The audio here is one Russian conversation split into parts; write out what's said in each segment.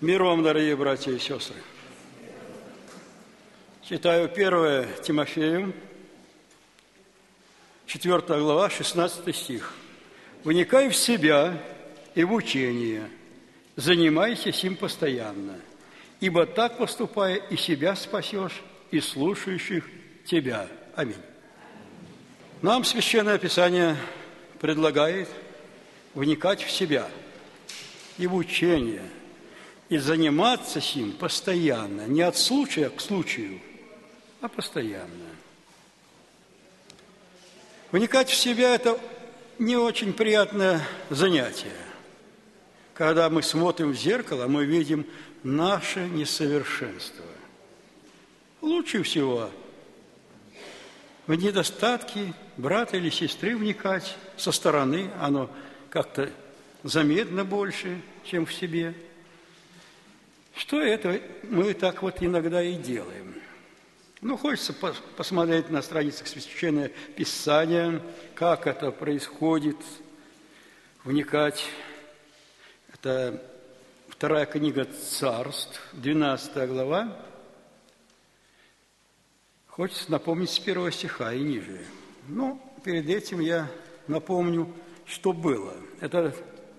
Мир вам, дорогие братья и сестры. Читаю 1 Тимофею, 4 глава, 16 стих. «Вникай в себя и в учение, занимайся им постоянно, ибо так поступая и себя спасешь, и слушающих тебя». Аминь. Нам Священное Писание предлагает вникать в себя и в учение, и заниматься им постоянно, не от случая к случаю, а постоянно. Вникать в себя – это не очень приятное занятие. Когда мы смотрим в зеркало, мы видим наше несовершенство. Лучше всего в недостатки брата или сестры вникать со стороны, оно как-то заметно больше, чем в себе. Что это мы так вот иногда и делаем. Хочется посмотреть на страницах Священного Писания, как это происходит, вникать. Это 2 книга Царств, 12 глава. Хочется напомнить с 1 стиха и ниже. Перед этим я напомню, что было. Это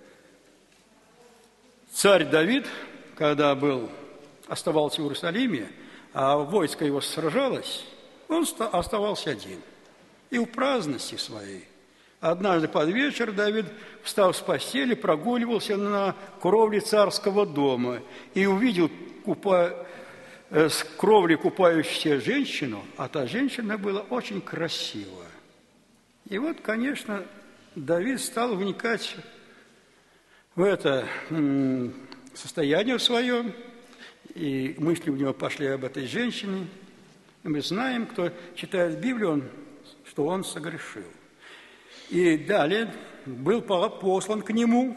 царь Давид, когда оставался в Иерусалиме, а войско его сражалось, он оставался один. И в праздности своей. Однажды под вечер Давид, встав с постели, прогуливался на кровле царского дома и увидел с кровли купающуюся женщину, а та женщина была очень красива. И конечно, Давид стал вникать в это состояние свое, и мысли у него пошли об этой женщине. И мы знаем, кто читает Библию, что он согрешил. И далее был послан к нему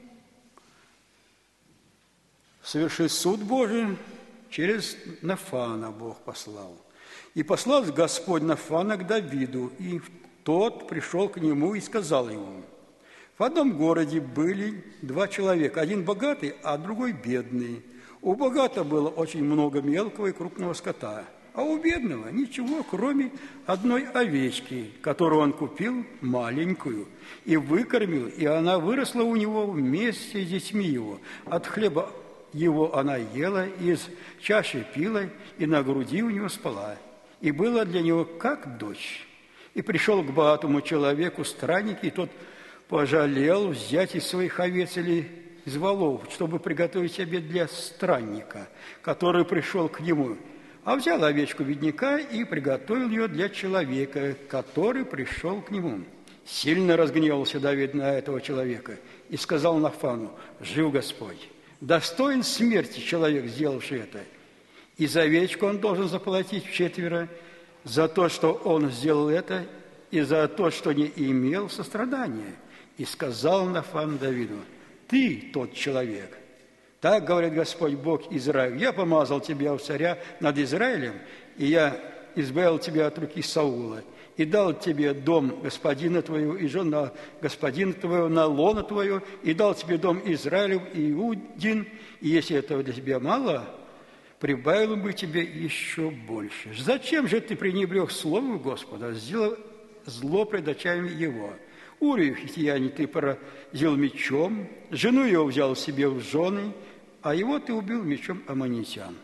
совершить суд Божий, через Нафана Бог послал. И послал Господь Нафана к Давиду, и тот пришел к нему и сказал ему: в одном городе были 2 человека, один богатый, а другой бедный. У богатого было очень много мелкого и крупного скота, а у бедного ничего, кроме одной овечки, которую он купил маленькую и выкормил, и она выросла у него вместе с детьми его. От хлеба его она ела, из чаши пила, и на груди у него спала, и была для него как дочь. И пришел к богатому человеку странник, и тот пожалел взять из своих овец или из волов, чтобы приготовить обед для странника, который пришел к нему. А взял овечку бедняка и приготовил ее для человека, который пришел к нему. Сильно разгневался Давид на этого человека и сказал Нафану: жив Господь, достоин смерти человек, сделавший это. И за овечку он должен заплатить 4 за то, что он сделал это, и за то, что не имел сострадания. И сказал Нафан Давиду: ты тот человек. Так говорит Господь Бог Израиль: я помазал тебя у царя над Израилем, и я избавил тебя от руки Саула, и дал тебе дом господина твоего и жену господина твоего на лоно твое, и дал тебе дом Израилев и Иудин, и если этого для тебя мало, прибавил бы тебе еще больше. Зачем же ты пренебрег словом Господа, сделал зло пред очами его? Урию хитияне ты поразил мечом, жену его взял себе в жены, а его ты убил мечом аммонитян.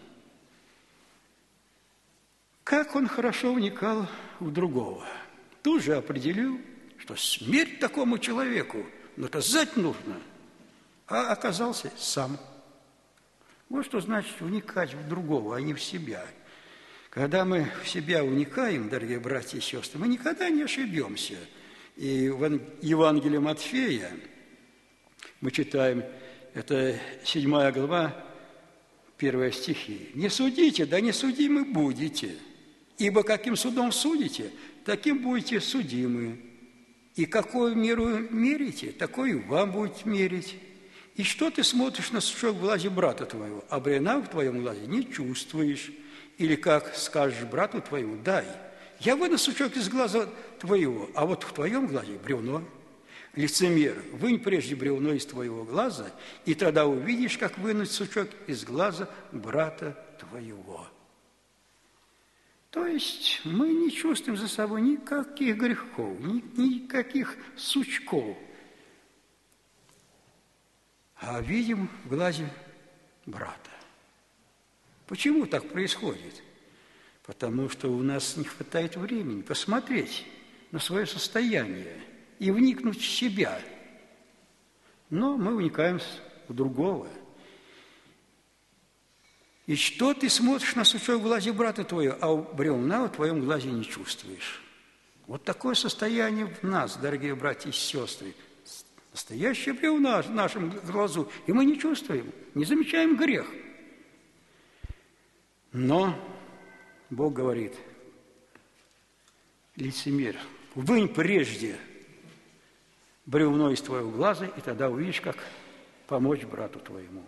Как он хорошо вникал в другого. Тут же определил, что смерть такому человеку наказать нужно, а оказался сам. Вот что значит вникать в другого, а не в себя. Когда мы в себя вникаем, дорогие братья и сестры, мы никогда не ошибемся. И в Евангелии Матфея мы читаем, это 7 глава, 1 стихи. «Не судите, да не судимы будете, ибо каким судом судите, таким будете судимы. И какую меру мерите, такую вам будет мерить. И что ты смотришь на сучок в глазе брата твоего, а бревна в твоем глазе не чувствуешь? Или как скажешь брату твоему: дай, я выну сучок из глаза твоего, а вот в твоем глазе бревно. лицемер, вынь прежде бревно из твоего глаза, и тогда увидишь, как вынуть сучок из глаза брата твоего». То есть мы не чувствуем за собой никаких грехов, никаких сучков, а видим в глазе брата. Почему так происходит? Потому что у нас не хватает времени посмотреть на свое состояние и вникнуть в себя. Но мы вникаем в другого. И что ты смотришь на сучок в глазе брата твоего, а бревна в твоем глазе не чувствуешь? Вот такое состояние в нас, дорогие братья и сестры. Настоящее бревна в нашем глазу, и мы не чувствуем, не замечаем грех. Но Бог говорит: лицемер, вынь прежде бревно из твоего глаза, и тогда увидишь, как помочь брату твоему.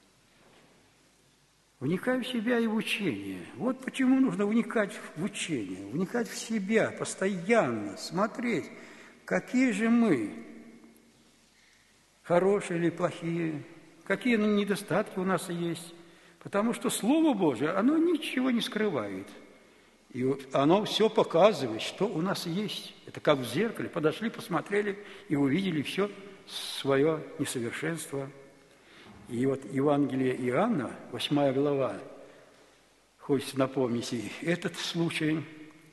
Вникай в себя и в учение. Вот почему нужно вникать в учение, вникать в себя постоянно, смотреть, какие же мы, хорошие или плохие, какие недостатки у нас есть. Потому что Слово Божие, оно ничего не скрывает. И вот оно все показывает, что у нас есть. Это как в зеркале. Подошли, посмотрели и увидели все свое несовершенство. И вот Евангелие Иоанна, 8 глава, хочется напомнить и этот случай.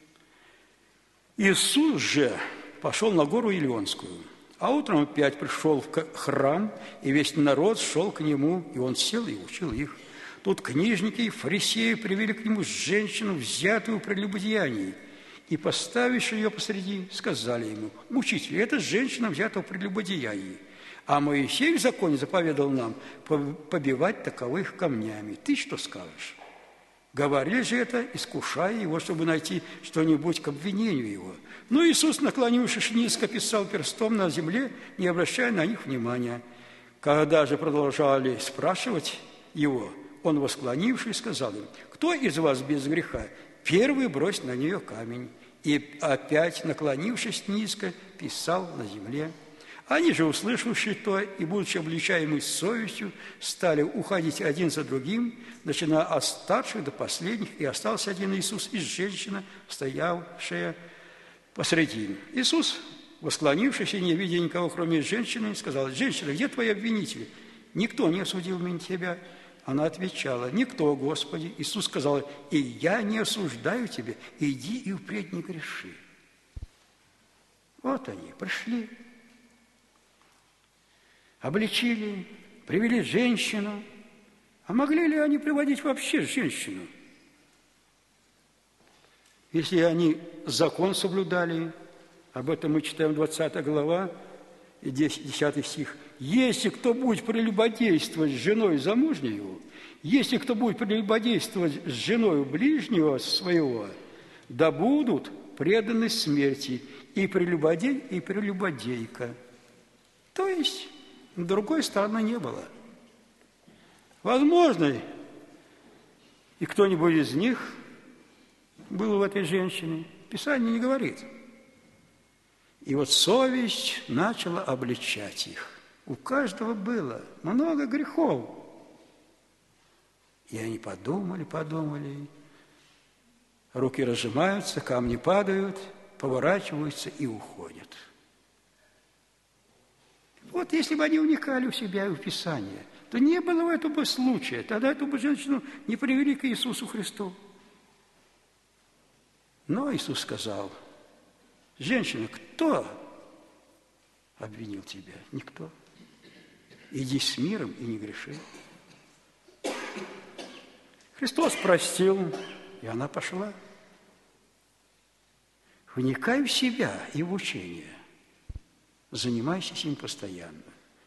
Иисус же пошел на гору Илионскую, а утром опять пришел в храм, и весь народ шел к нему, и он сел и учил их. Тут книжники и фарисеи привели к нему женщину, взятую в прелюбодеянии, и, поставивши ее посреди, сказали ему: «Учитель, эта женщина взята в прелюбодеянии, а Моисей в законе заповедал нам побивать таковых камнями. Ты что скажешь?» Говорили же это, искушая его, чтобы найти что-нибудь к обвинению его. Но Иисус, наклонившись низко, писал перстом на земле, не обращая на них внимания. Когда же продолжали спрашивать его, он, восклонившись, сказал им: «Кто из вас без греха? Первый брось на нее камень». И опять, наклонившись низко, писал на земле. Они же, услышавшие то и будучи обличаемы совестью, стали уходить один за другим, начиная от старших до последних, и остался один Иисус и женщина, стоявшая посредине. Иисус, восклонившись и не видя никого, кроме женщины, сказал: «Женщина, где твои обвинители? Никто не осудил меня тебя». Она отвечала: «Никто, Господи». Иисус сказал: «И я не осуждаю тебя, иди и впредь не греши». Вот они пришли, обличили, привели женщину. А могли ли они приводить вообще женщину? Если они закон соблюдали, об этом мы читаем 20 глава, 10 стих. «Если кто будет прелюбодействовать с женой замужнею, если кто будет прелюбодействовать с женой ближнего своего, да будут преданы смерти и прелюбодей, и прелюбодейка». То есть другой стороны не было. Возможно, и кто-нибудь из них был в этой женщине. Писание не говорит. И вот совесть начала обличать их. У каждого было много грехов. И они подумали, руки разжимаются, камни падают, поворачиваются и уходят. Вот если бы они уникали в себя и в Писание, то не было бы этого случая. Тогда эту бы женщину не привели к Иисусу Христу. Но Иисус сказал: «Женщина, кто обвинил тебя? Никто. Иди с миром и не греши». Христос простил, и она пошла. Вникай в себя и в учение. Занимайся им постоянно.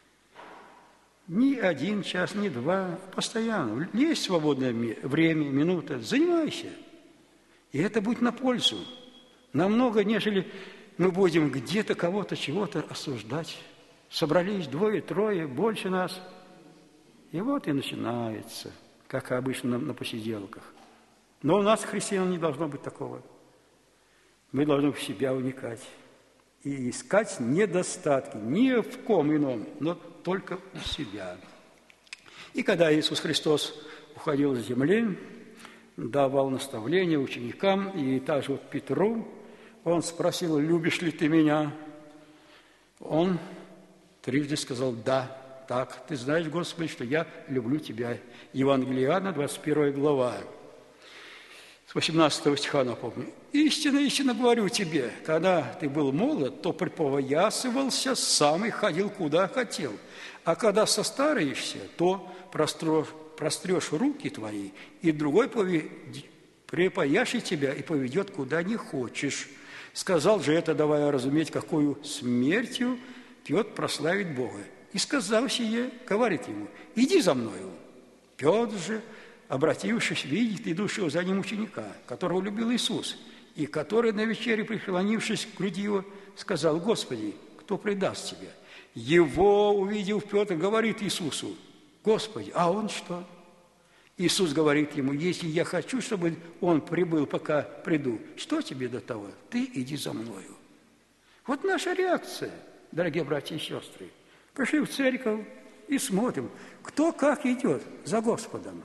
Ни 1 час, ни 2, постоянно. Есть свободное время, минута, занимайся. И это будет на пользу. Намного, нежели мы будем где-то кого-то, чего-то осуждать. Собрались 2-3, больше нас. И вот и начинается, как обычно на посиделках. Но у нас, христиан, не должно быть такого. Мы должны в себя уникать. и искать недостатки ни в ком ином, но только у себя. И когда Иисус Христос уходил с земли, давал наставления ученикам, и также вот Петру, он спросил: «Любишь ли ты меня?» Он трижды сказал: «Да, так, ты знаешь, Господи, что я люблю тебя». Евангелие Иоанна, 21 глава, с 18 стиха, напомню. «Истинно, истинно говорю тебе, когда ты был молод, то припоясывался сам и ходил, куда хотел. А когда состареешься, то прострешь руки твои, и другой припояшет тебя и поведет, куда не хочешь. Сказал же это, давая разуметь, какую смертью Петр прославит Бога. И сказал сие, говорит ему: иди за мною». Петр же, обратившись, видит идущего за ним ученика, которого любил Иисус, и который на вечере, преклонившись к груди его, сказал: «Господи, кто предаст тебя?» Его, увидев Петр, говорит Иисусу: «Господи, а он что?» Иисус говорит ему: «Если я хочу, чтобы он прибыл, пока приду, что тебе до того? Ты иди за мною». Вот наша реакция, дорогие братья и сестры. Пришли в церковь и смотрим, кто как идет за Господом.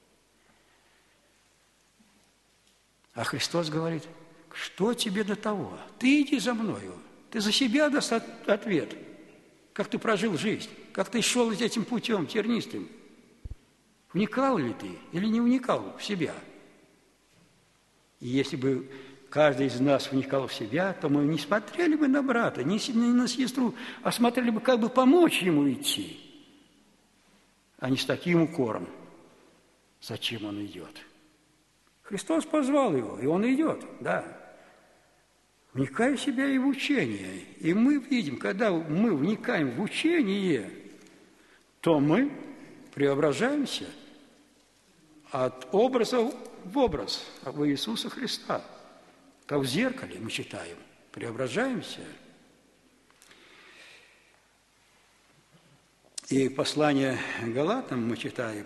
А Христос говорит: что тебе до того? Ты иди за мною. Ты за себя даст ответ. Как ты прожил жизнь, как ты шел этим путем тернистым. Вникал ли ты или не вникал в себя? И если бы каждый из нас вникал в себя, то мы не смотрели бы на брата, не на сестру, а смотрели бы, как бы помочь ему идти, а не с таким укором, зачем он идет. Христос позвал его, и он идет, да. Вникай в себя и в учение. И мы видим, когда мы вникаем в учение, то мы преображаемся от образа в образ в Иисуса Христа. Как в зеркале мы читаем, преображаемся. И послание Галатам мы читаем,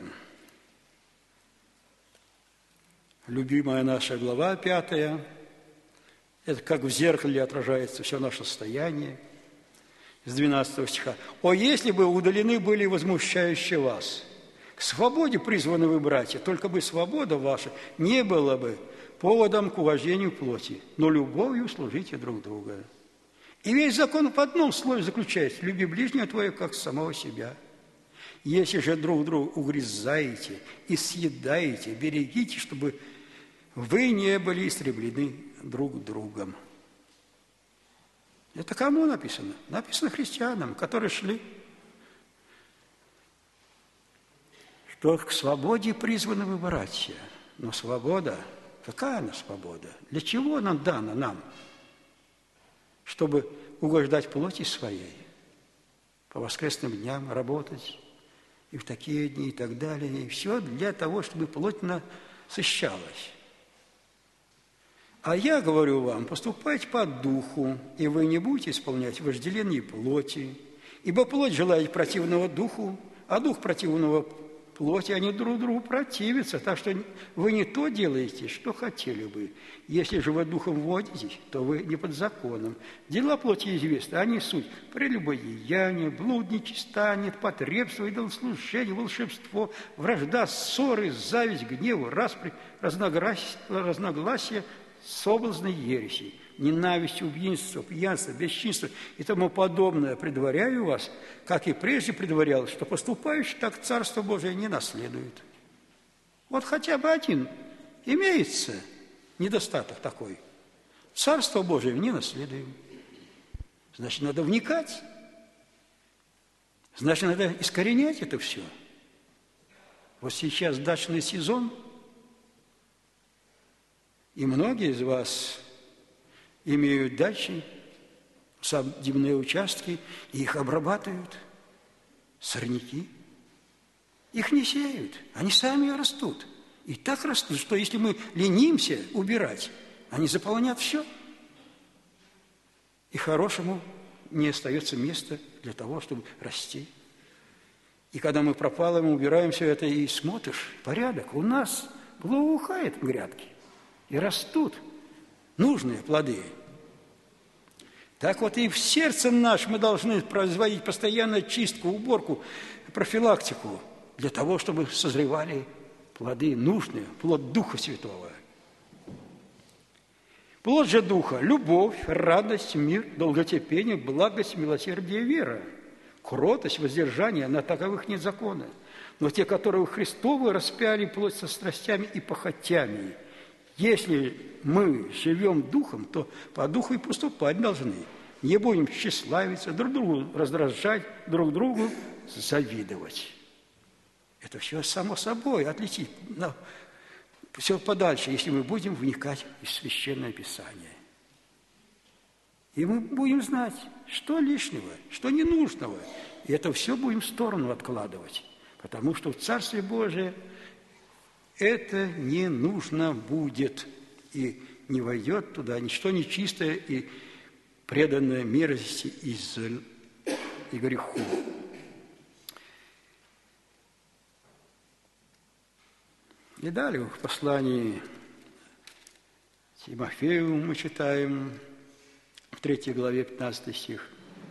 любимая наша глава 5, это как в зеркале отражается все наше состояние, с 12 стиха. «О, если бы удалены были возмущающие вас, к свободе призваны вы, братья, только бы свобода ваша не была бы поводом к уважению плоти, но любовью служите друг друга. И весь закон в одном слове заключается: люби ближнего твоего, как самого себя. Если же друг друга угрызаете и съедаете, берегите, чтобы вы не были истреблены друг другом». Это кому написано? Написано христианам, которые шли, что к свободе призваны вы, братья. Но свобода, какая она свобода? Для чего она дана нам? Чтобы угождать плоти своей, по воскресным дням работать, и в такие дни, и так далее. И все для того, чтобы плоть насыщалась. А я говорю вам: поступайте по духу, и вы не будете исполнять вожделение плоти. Ибо плоть желает противного духу, а дух противного плоти, они друг другу противятся, так что вы не то делаете, что хотели бы. Если же вы духом водитесь, то вы не под законом. Дела плоти известны, они суть: прелюбодеяние, блудничество, непотребство, идолослужение, волшебство, вражда, ссоры, зависть, гнев, распри, разногласия, соблазны, ереси, ненависть, убийство, пьянство, бесчинство и тому подобное. Предваряю вас, как и прежде предварял, что поступающий так Царство Божие не наследует. Вот хотя бы один имеется недостаток такой. Царство Божие не наследуем. Значит, надо вникать. Значит, надо искоренять это все. Вот сейчас дачный сезон, и многие из вас имеют дачи, садебные участки, и их обрабатывают, сорняки. Их не сеют, они сами растут. И так растут, что если мы ленимся убирать, они заполонят все. И хорошему не остается места для того, чтобы расти. И когда мы пропалываем, убираем все это, и смотришь, порядок, у нас благоухает в грядке. И растут нужные плоды. Так вот и в сердце наш мы должны производить постоянно чистку, уборку, профилактику для того, чтобы созревали плоды нужные, плод Духа Святого. Плод же Духа – любовь, радость, мир, долготерпение, благость, милосердие, вера, кротость, воздержание, на таковых нет закона. Но те, которые Христовы распяли плоть со страстями и похотями. Если мы живем Духом, то по Духу и поступать должны. Не будем тщеславиться, друг другу раздражать, друг другу завидовать. Это все само собой отличить. Но все подальше, если мы будем вникать в Священное Писание. И мы будем знать, что лишнего, что ненужного. И это все будем в сторону откладывать. Потому что в Царстве Божие это не нужно будет. И не войдет туда ничто нечистое и преданное мерзости и греху. И далее в послании Тимофею мы читаем в 3 главе 15 стих.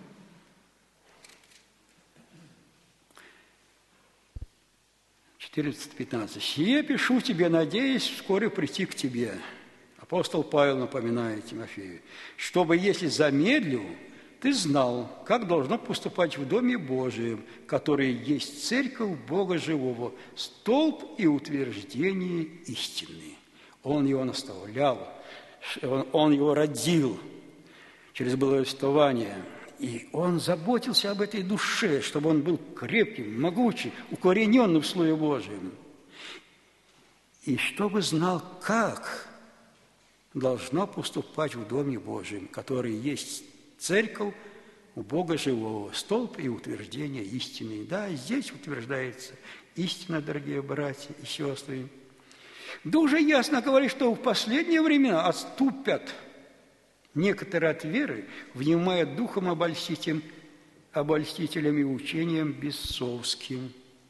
– 14-15. «Сие пишу тебе, надеясь вскоре прийти к тебе». Апостол Павел напоминает Тимофею, чтобы, если замедлю, ты знал, как должно поступать в Доме Божием, который есть церковь Бога Живого, столб и утверждение истины. Он его наставлял, он его родил через благовествование, и он заботился об этой душе, чтобы он был крепким, могучим, укорененным в Слове Божьем. И чтобы знал, как должно поступать в Доме Божьем, который есть церковь у Бога Живого, столб и утверждение истины. Да, здесь утверждается истина, дорогие братья и сестры. Да уже ясно говорит, что в последние времена отступят некоторые от веры, внимая духом обольстителем и учением бесовским.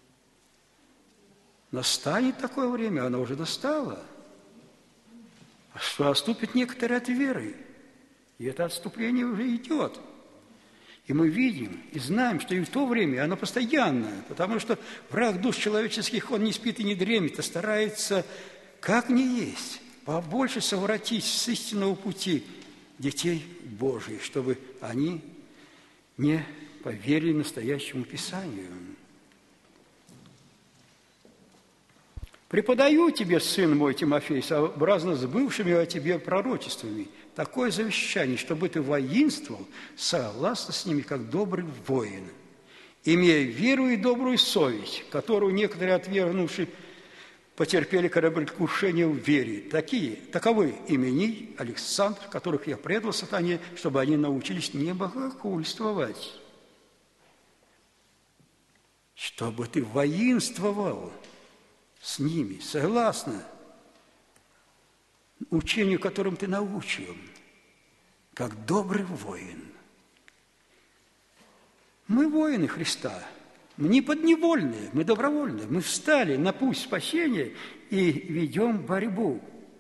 Настанет такое время, оно уже настало, что отступят некоторые от веры. И это отступление уже идет. И мы видим и знаем, что и в то время оно постоянное, потому что враг душ человеческих, он не спит и не дремит, а старается, как ни есть, побольше совратить с истинного пути детей Божьих, чтобы они не поверили настоящему Писанию. «Преподаю тебе, сын мой Тимофей, сообразно с бывшими о тебе пророчествами, такое завещание, чтобы ты воинствовал согласно с ними, как добрый воин, имея веру и добрую совесть, которую некоторые отвергнувшие потерпели кораблекрушение в вере. Таковы Имений, Александр, которых я предал сатане, чтобы они научились не богохульствовать, чтобы ты воинствовал с ними, согласно учению, которым ты научен, как добрый воин. Мы воины Христа, мы не подневольные, мы добровольные. Мы встали на путь спасения и ведем борьбу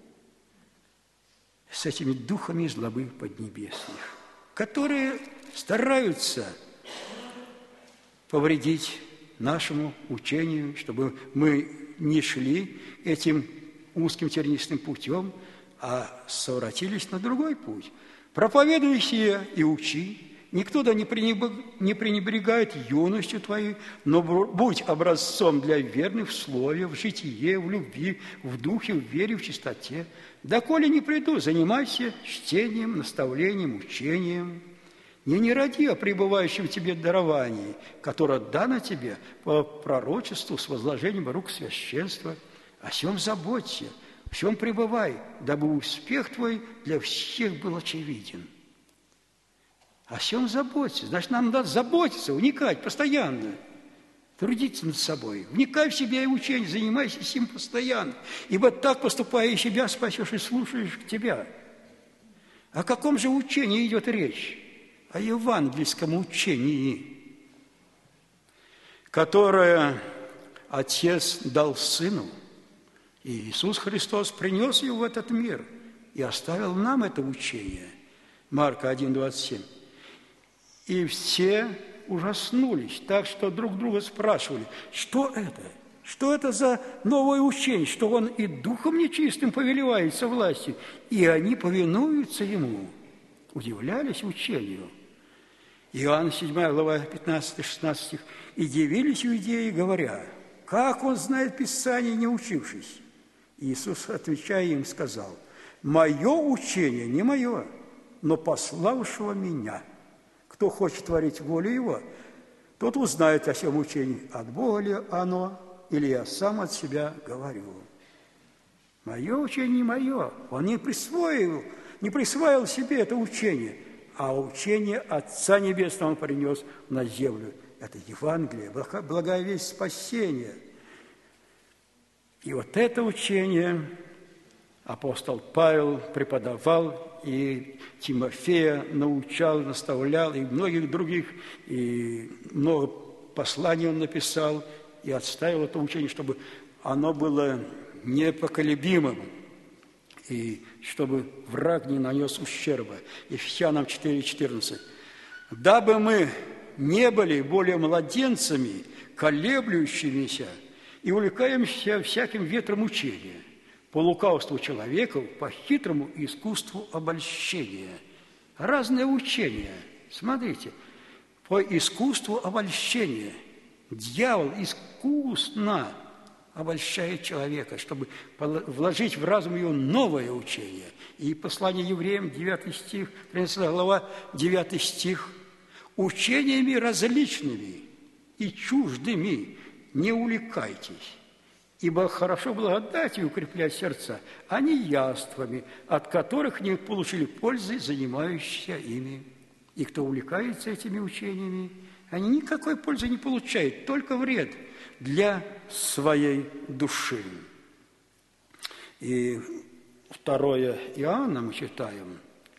с этими духами злобы поднебесных, которые стараются повредить нашему учению, чтобы мы не шли этим узким тернистым путем, а совратились на другой путь. Проповедуй сие и учи. Никто да не пренебрегает юностью твоей, но будь образцом для верных в слове, в житие, в любви, в духе, в вере, в чистоте. Доколе не приду, занимайся чтением, наставлением, учением. Не ради о пребывающем в тебе даровании, которое дано тебе по пророчеству с возложением рук священства. О сем заботься, в сем пребывай, дабы успех твой для всех был очевиден. О сем заботься. Значит, нам надо заботиться, вникать постоянно, трудиться над собой. Вникай в себя и учение, занимайся им постоянно. Ибо так, поступая, и себя спасешь, и слушаешь тебя. О каком же учении идет речь? О евангельском учении, которое Отец дал Сыну, и Иисус Христос принес его в этот мир и оставил нам это учение. Марка 1:27. И все ужаснулись, так что друг друга спрашивали, что это? Что это за новое учение, что он и духом нечистым повелевается властью, и они повинуются ему? Удивлялись учению. Иоанн 7 глава 15-16 стих. И дивились иудеи, говоря, как он знает Писание, не учившись? Иисус, отвечая им, сказал, мое учение не мое, но пославшего меня. Кто хочет творить волю его, тот узнает о сем учении, от Бога ли оно, или я сам от себя говорю. Мое учение не мое. Он не присвоил себе это учение, а учение Отца Небесного он принес на землю. Это Евангелие, благая весть спасения. И вот это учение апостол Павел преподавал, и Тимофея научал, наставлял, и многих других, и много посланий он написал, и отставил это учение, чтобы оно было непоколебимым, и чтобы враг не нанес ущерба. Ефесянам 4:14. «Дабы мы не были более младенцами, колеблющимися и увлекаемся всяким ветром учения, по лукавству человеков, по хитрому искусству обольщения». Разные учения. Смотрите, по искусству обольщения. Дьявол искусно обольщает человека, чтобы вложить в разум его новое учение. И послание евреям, 9 стих, 13 глава, 9 стих. «Учениями различными и чуждыми не увлекайтесь, ибо хорошо благодатью укреплять сердца, а не яствами, от которых не получили пользы, занимающиеся ими». И кто увлекается этими учениями, они никакой пользы не получают, только вред для своей души. И 2 Иоанна мы читаем,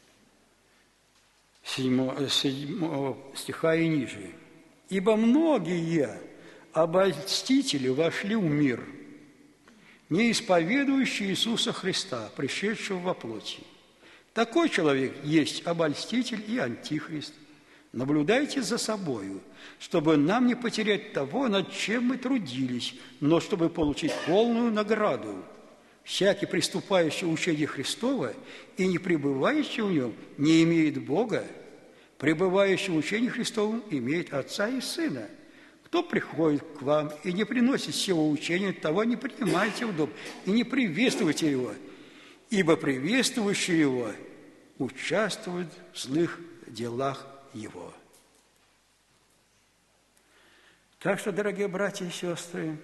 7 стиха и ниже. «Ибо многие обольстители вошли в мир, не исповедующие Иисуса Христа, пришедшего во плоти. Такой человек есть обольститель и антихрист. Наблюдайте за собою, чтобы нам не потерять того, над чем мы трудились, но чтобы получить полную награду. Всякий, приступающий в учение Христова и не пребывающий в нем, не имеет Бога. Пребывающий в учении Христовом имеет Отца и Сына. Кто приходит к вам и не приносит сего учения, того не принимайте в дом и не приветствуйте его, ибо приветствующий его участвует в злых делах его». Так что, дорогие братья и сестры,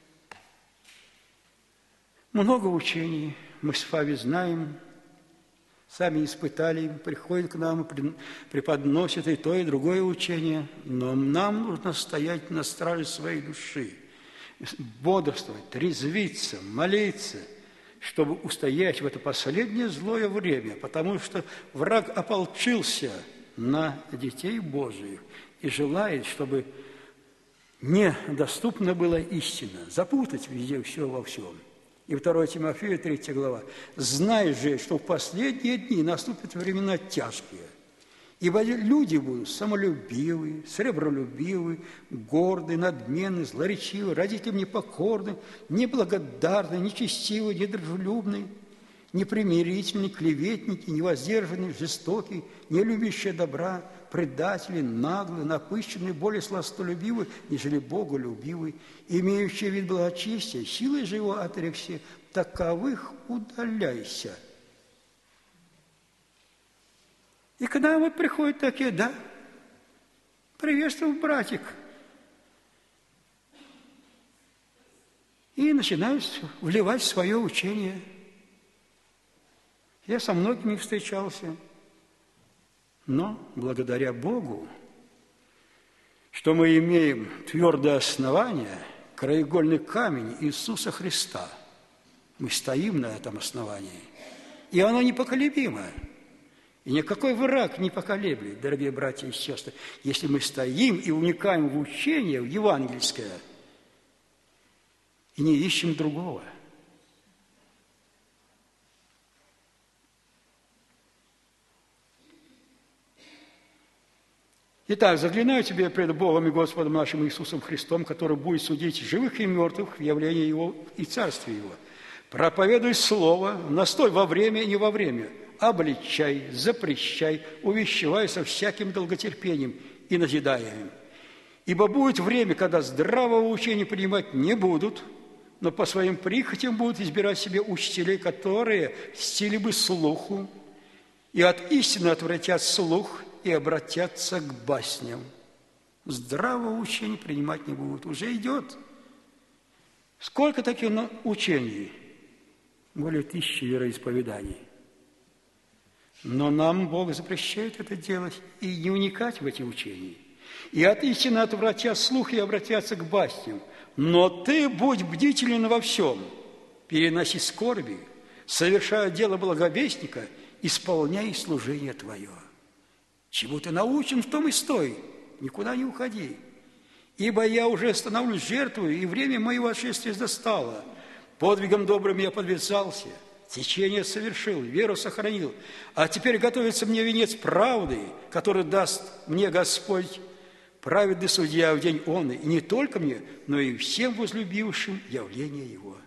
много учений мы с вами знаем, сами испытали, приходят к нам и преподносят и то, и другое учение, но нам нужно стоять на страже своей души, бодрствовать, трезвиться, молиться, чтобы устоять в это последнее злое время, потому что враг ополчился на детей Божиих и желает, чтобы недоступна была истина, запутать везде все во всем. И 2 Тимофея, 3 глава. «Знай же, что в последние дни наступят времена тяжкие, ибо люди будут самолюбивые, сребролюбивые, гордые, надменные, злоречивые, родителям непокорны, неблагодарны, нечестивые, недружелюбные, непримирительные, клеветники, невоздержанные, жестокие, не любящие добра, предатели, наглые, напыщенные, более сластолюбивые, нежели боголюбивые, имеющие вид благочестия, силой же его отрекся, таковых удаляйся». И к нам вот приходят такие, да, приветствую, братик, и начинают вливать в свое учение. Я со многими встречался, но благодаря Богу, что мы имеем твердое основание, краеугольный камень Иисуса Христа. Мы стоим на этом основании, и оно непоколебимо. И никакой враг не поколеблет, дорогие братья и сестры, если мы стоим и уникаем в учение, в евангельское, и не ищем другого. Итак, заклинаю тебя пред Богом и Господом нашим Иисусом Христом, который будет судить живых и мертвых в явлении Его и Царстве Его. Проповедуй Слово, настой во время и не во время, обличай, запрещай, увещевай со всяким долготерпением и назидаем. Ибо будет время, когда здравого учения принимать не будут, но по своим прихотям будут избирать себе учителей, которые стили бы слуху, и от истины отвратят слух и обратятся к басням. Здравого учения принимать не будут. Уже идет. Сколько таких учений? Более 1000 вероисповеданий. Но нам Бог запрещает это делать и не уникать в эти учения. И от истины отвратят слух и обратятся к басням. Но ты будь бдителен во всем, переноси скорби, совершая дело благовестника, исполняй служение твое. Чему ты научен, в том и стой, никуда не уходи. Ибо я уже становлюсь жертвой, и время моего отшествия застало. Подвигом добрым я подвязался, течение совершил, веру сохранил. А теперь готовится мне венец правды, который даст мне Господь, праведный судья в день он, и не только мне, но и всем возлюбившим явление Его.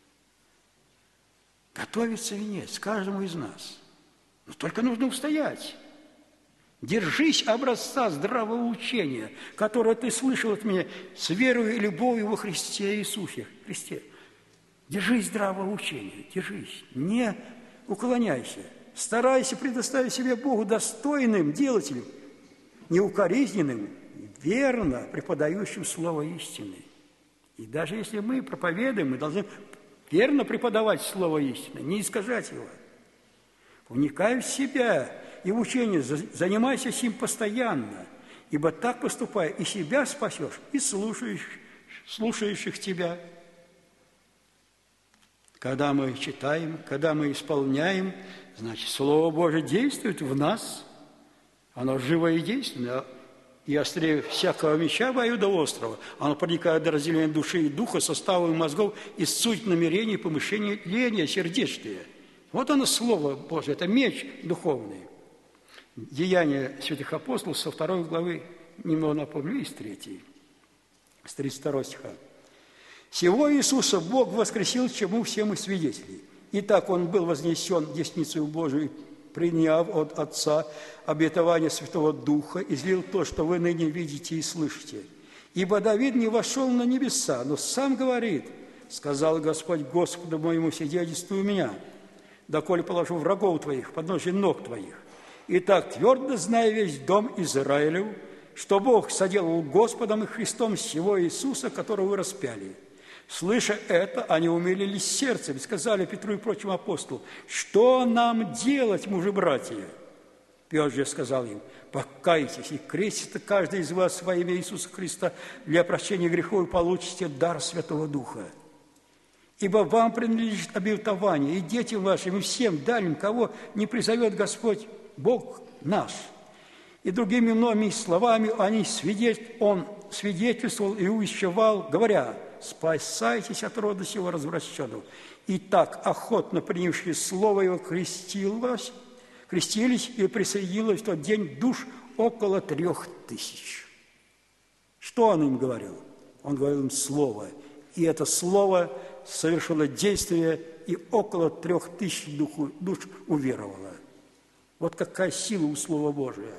Готовится венец каждому из нас. Но только нужно устоять. Держись образца здравого учения, которое ты слышал от меня, с верой и любовью во Христе Иисусе. Христе. Держись здравого учения, держись, не уклоняйся. Старайся предоставить себя Богу достойным делателем, неукоризненным, верно преподающим слово истины. И даже если мы проповедуем, мы должны верно преподавать слово истины, не искажать его. Вникай в себя и в учение, занимайся сим постоянно, ибо так поступая, и себя спасешь, и слушающих тебя. Когда мы читаем, когда мы исполняем, значит, Слово Божие действует в нас, оно живо и действенно, и острее всякого меча обоюдоострого, оно проникает до разделения души и духа, составов и мозгов, и суть намерений, помышления, ления, сердечные. Вот оно Слово Божие, это меч духовный. Деяния святых апостолов со 2 главы, немного напомню, из 3, с 32 стиха. «Сего Иисуса Бог воскресил, чему все мы свидетели. Итак, Он был вознесен десницею Божию, приняв от Отца обетование Святого Духа, излил то, что вы ныне видите и слышите. Ибо Давид не вошел на небеса, но сам говорит, сказал Господь Господу моему, свидетельствуй у меня, доколе положу врагов твоих, подножие ног твоих. Итак, твердо зная весь дом Израилев, что Бог соделал Господом и Христом сего Иисуса, которого вы распяли. Слыша это, они умилились сердцем и сказали Петру и прочим апостолам, что нам делать, мужи-братья? Петр же сказал им, покайтесь и крестится каждый из вас во имя Иисуса Христа для прощения грехов и получите дар Святого Духа. Ибо вам принадлежит обетование, и детям вашим, и всем дальним, кого не призовет Господь Бог наш. И другими многими словами Он свидетельствовал и увещевал, говоря, спасайтесь от рода сего развращенного. И так, охотно принявшие слово Его, крестились и присоединилось в тот день душ около 3000. Что Он им говорил? Он говорил им слово. И это слово совершило действие, и около 3000 душ уверовало. Вот какая сила у Слова Божия.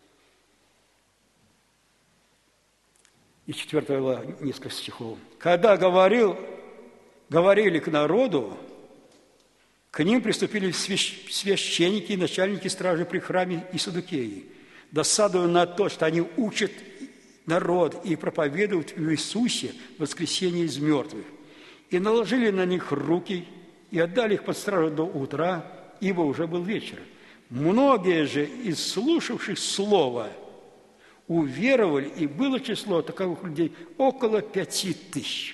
И 4 глава, несколько стихов. Когда говорили к народу, к ним приступили священники и начальники стражи при храме и саддукеи, досадуя на то, что они учат народ и проповедуют в Иисусе воскресение из мертвых. И наложили на них руки, и отдали их под стражу до утра, ибо уже был вечер. Многие же из слушавших Слово уверовали, и было число таковых людей около 5000.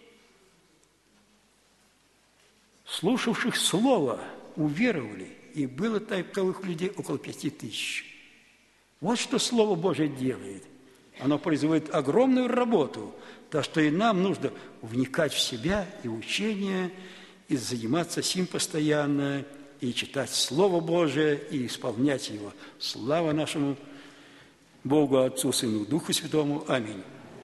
Слушавших Слово уверовали, и было таковых людей около 5000. Вот что Слово Божие делает. Оно производит огромную работу, так что и нам нужно вникать в себя и учение, и заниматься сим постоянно, и читать Слово Божие, и исполнять его. Слава нашему Богу Отцу, Сыну, Духу Святому. Аминь.